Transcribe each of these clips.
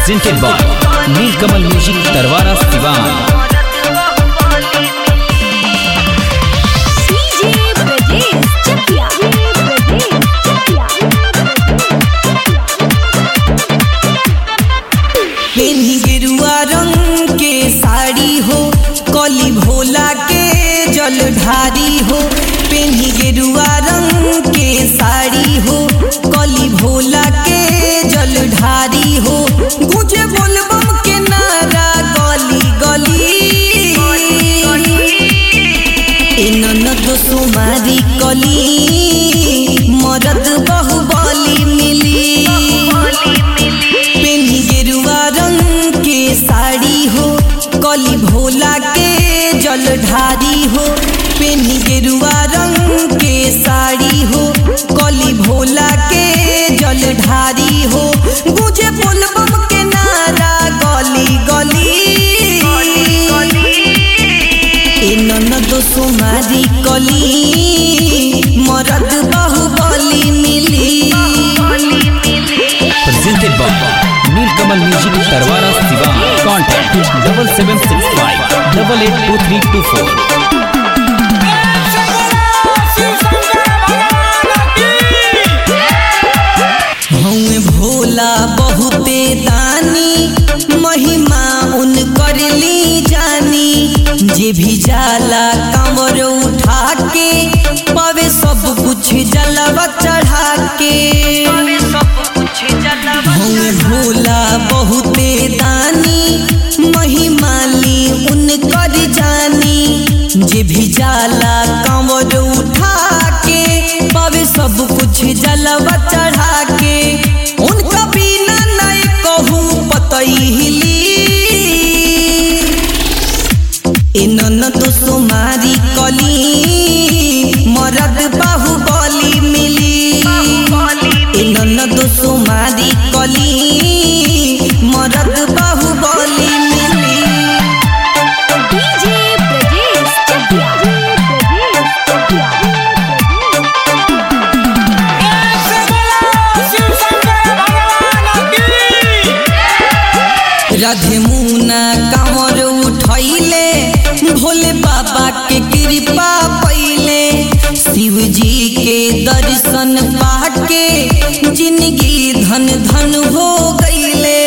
presented by Nilkamal Music Tarwara Siwan. पेन्ही गेरुआ रंग के साड़ी हो कली भोला के जलधारी हो। पेन्ही गेरुआ रंग के साड़ी हो कली भोला के जलधारी हो। गुजे बोलबम के नारा गली गली ननद सुमारी कली मरद बहुबली मिली। पेन्ही गेरुआ रंग के साड़ी हो कली भोला के जलधारी हो। पेन्ही गेरुआ रंग के साड़ी हो कली भोला के जलधारी हो। गुजे बोलबम के नारा गली गली ननद सुमारी कली मरद बहुबली मिली। Presented by Nilkamal Music Tarwara Siwan. Contact 7765 882324. Bhola बहुते दानी महिमा उन कर ली जानी। जे भी जाला कांवर उठा के पावे सब कुछ जलवा चढ़ा के। भोला बहुते दानी महिमा ली उन कर जानी। जे भी जाला कांवर उठा के पावे सब कुछ जलवा चढ़ा के। उनका बिना नहीं कहूँ पतई हिली ननद सुमारी कली मरद बाहुबली मिली। ननद सुमारी कली मरद बाहुबली मिली। राधे मुना कांवर उठैले भोले बाबा के कृपा पइले। शिव जी के दर्शन पाके जिंदगी धन धन हो गईले।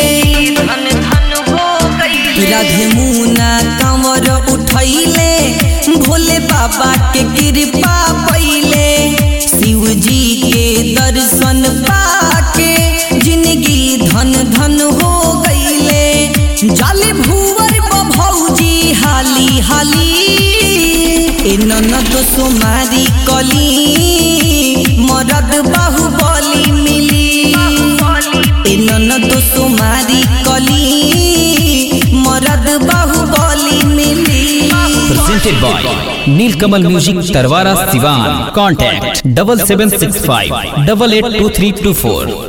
राधे मुना कांवर उठैले भोले बाबा के कृपा पइले। शिव जी के दर्शन पाके जिंदगी धन धन हो गईले। जाले भूवर भौजी हाली हाली ननद सुमारी कली मरद बाहुबली मिली। ननद सुमारी कली मरद बाहुबली मिली। Presented by Nilkamal Music Tarwara Siwan. Contact 7765 882324.